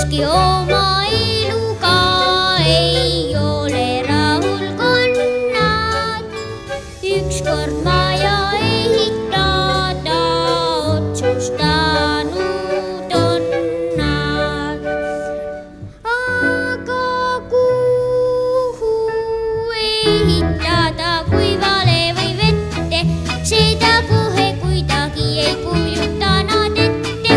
siiski oma eluga ei ole rahul, kui nad ükskord maja ehitada otsustanud on nad. Aga kuhu ehitada, kui vale või vette, seda kohe kuidagi ei kujuta nad ette.